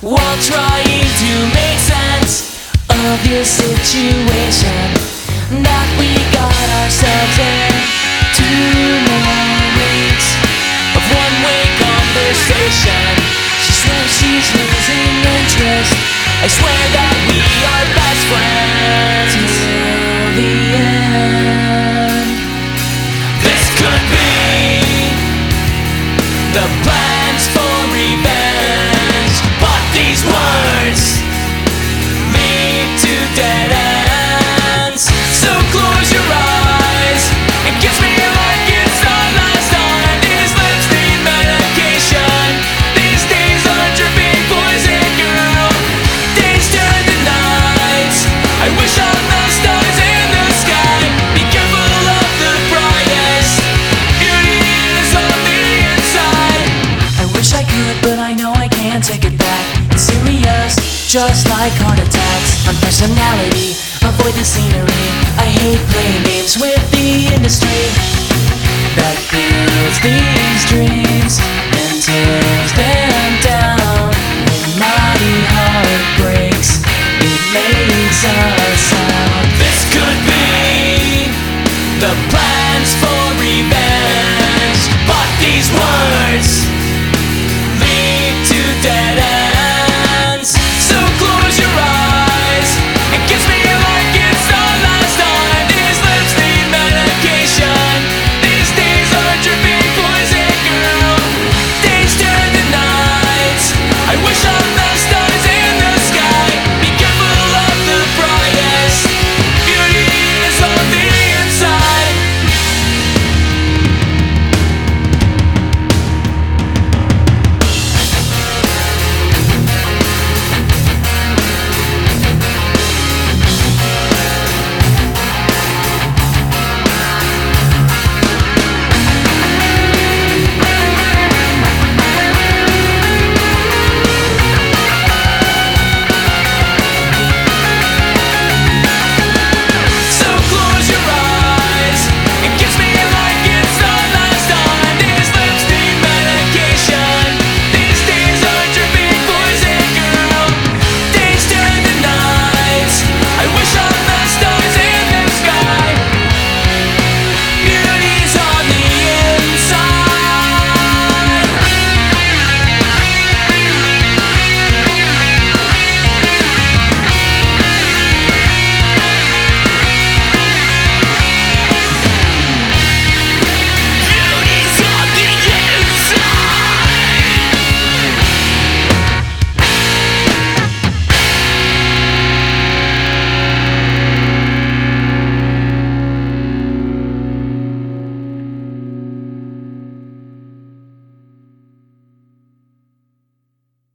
while trying to make sense of your situation. That we got ourselves in 2 more weeks of one-way conversation. She swears she's losing interest. I swear that we are best friends till the end. This could be the plans for revenge, but these words lead to dead ends. So close your eyes and kiss me like it's our last time. These lips need medication. These days are dripping poison, girl. Days turn to nights. I wish on the stars in the sky. Be careful of the brightest. Beauty is on the inside. I wish I could, but I know I can't take it back. It's serious, just like heart attacks. On personality, avoid the scenery. I hate playing games with the industry that builds these dreams until